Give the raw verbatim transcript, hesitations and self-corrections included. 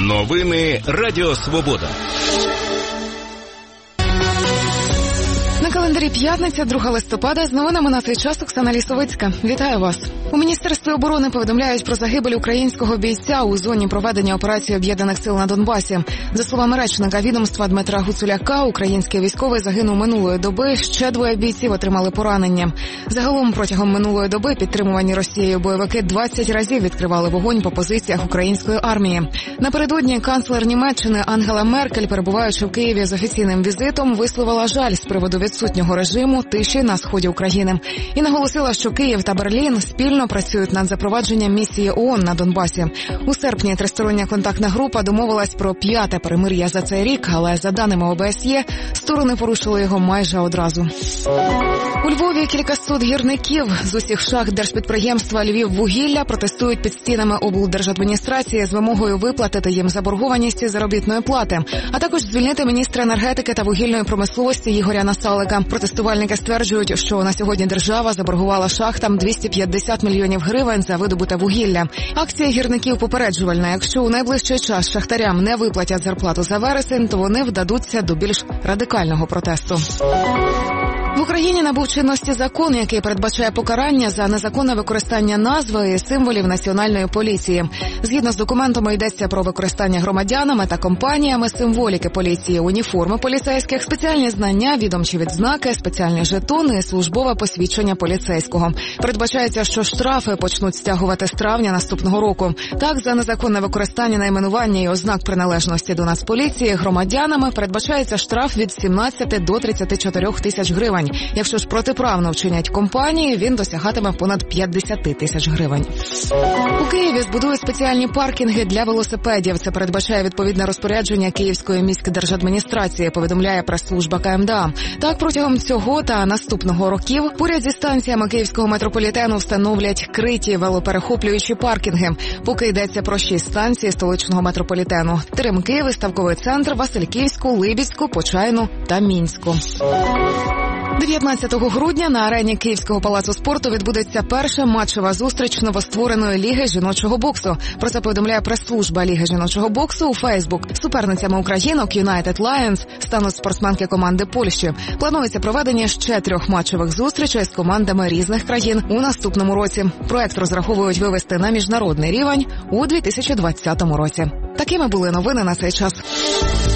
Новини Радіо Свобода. На календарі п'ятниця, другого листопада, з новинами на цей час Оксана Лісовицька. Вітаю вас. У Міністерстві оборони повідомляють про загибель українського бійця у зоні проведення операції Об'єднаних сил на Донбасі. За словами речника відомства Дмитра Гуцуляка, український військовий загинув минулої доби, ще двоє бійців отримали поранення. Загалом протягом минулої доби підтримувані Росією бойовики двадцять разів відкривали вогонь по позиціях української армії. Напередодні канцлер Німеччини Ангела Меркель, перебуваючи в Києві з офіційним візитом, висловила жаль з приводу відсутнього режиму тиші на сході України і наголосила, що Київ та Берлін спільно працюють над запровадженням місії ООН на Донбасі. У серпні тристороння контактна група домовилась про п'яте перемир'я за цей рік, але за даними О Б С Є, сторони порушили його майже одразу. У Львові кількасот гірників з усіх шахт держпідприємства «Львіввугілля» протестують під стінами облдержадміністрації з вимогою виплатити їм заборгованість заробітної плати, а також звільнити міністра енергетики та вугільної промисловості Ігоря Насалика. Протестувальники стверджують, що на сьогодні держава заборгувала шахтам двісті п'ятдесят мільйонів гривень за видобуте вугілля. Акція гірників попереджувальна. Якщо у найближчий час шахтарям не виплатять зарплату за вересень, то вони вдадуться до більш радикального протесту. В Україні набув чинності закон, який передбачає покарання за незаконне використання назви і символів Національної поліції. Згідно з документами йдеться про використання громадянами та компаніями символіки поліції, уніформи поліцейських, спеціальні знання, відомчі відзнаки, спеціальні жетони і службове посвідчення поліцейського. Передбачається, що штрафи почнуть стягувати з травня наступного року. Так, за незаконне використання найменування і ознак приналежності до Нацполіції громадянами передбачається штраф від сімнадцяти до тридцяти чотирьох тисяч гривень. Якщо ж протиправно вчинять компанії, він досягатиме понад п'ятдесят тисяч гривень. У Києві збудують спеціальні паркінги для велосипедів. Це передбачає відповідне розпорядження Київської міськдержадміністрації, повідомляє прес-служба К М Д А. Так, протягом цього та наступного років поряд зі станціями Київського метрополітену встановлять криті велоперехоплюючі паркінги. Поки йдеться про шість станцій столичного метрополітену: Теремки, Виставковий центр, Васильківську, Либідську, Почайну та Мінську. дев'ятнадцятого грудня на арені Київського палацу спорту відбудеться перша матчева зустріч новоствореної Ліги жіночого боксу. Про це повідомляє прес-служба Ліги жіночого боксу у Фейсбук. Суперницями українок United Lions стануть спортсменки команди Польщі. Планується проведення ще трьох матчевих зустрічей з командами різних країн у наступному році. Проект розраховують вивести на міжнародний рівень у дві тисячі двадцятому році. Такими були новини на цей час.